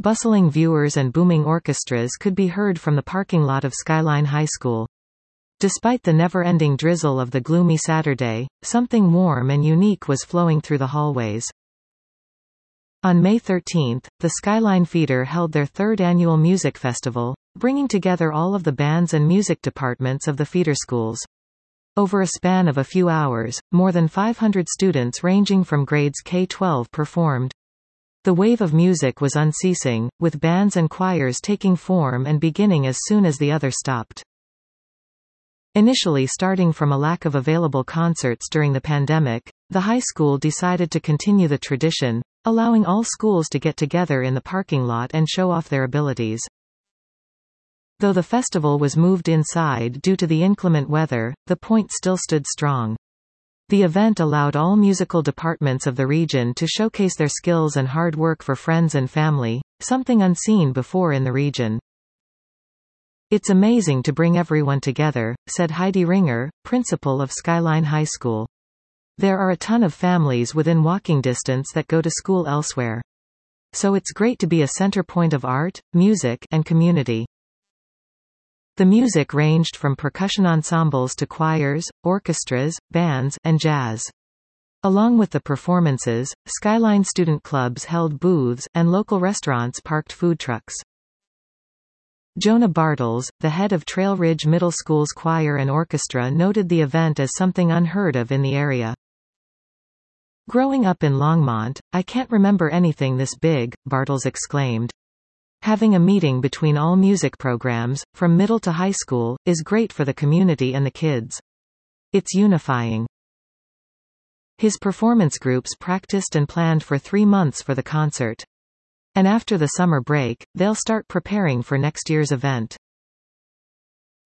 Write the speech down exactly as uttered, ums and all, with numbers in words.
Bustling viewers and booming orchestras could be heard from the parking lot of Skyline High School. Despite the never-ending drizzle of the gloomy Saturday, something warm and unique was flowing through the hallways. On May thirteenth, the Skyline Theatre held their third annual music festival, bringing together all of the bands and music departments of the theatre schools. Over a span of a few hours, more than five hundred students ranging from grades K through twelve performed. The wave of music was unceasing, with bands and choirs taking form and beginning as soon as the other stopped. Initially starting from a lack of available concerts during the pandemic, the high school decided to continue the tradition, allowing all schools to get together in the parking lot and show off their abilities. Though the festival was moved inside due to the inclement weather, the point still stood strong. The event allowed all musical departments of the region to showcase their skills and hard work for friends and family, something unseen before in the region. "It's amazing to bring everyone together," said Heidi Ringer, principal of Skyline High School. "There are a ton of families within walking distance that go to school elsewhere. So it's great to be a center point of art, music, and community." The music ranged from percussion ensembles to choirs, orchestras, bands, and jazz. Along with the performances, Skyline student clubs held booths, and local restaurants parked food trucks. Jonah Bartles, the head of Trail Ridge Middle School's choir and orchestra, noted the event as something unheard of in the area. "Growing up in Longmont, I can't remember anything this big," Bartles exclaimed. "Having a meeting between all music programs, from middle to high school, is great for the community and the kids. It's unifying." His performance groups practiced and planned for three months for the concert. And after the summer break, they'll start preparing for next year's event.